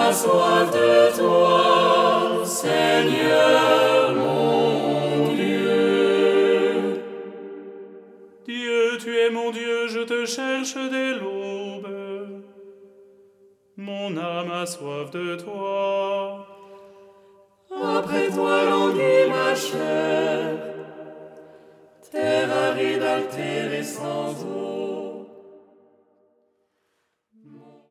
a soif de toi, Seigneur mon Dieu. Dieu, tu es mon Dieu, je te cherche dès l'aube. Mon âme a soif de toi. Après toi languit ma chair, terre aride, altérée sans eau.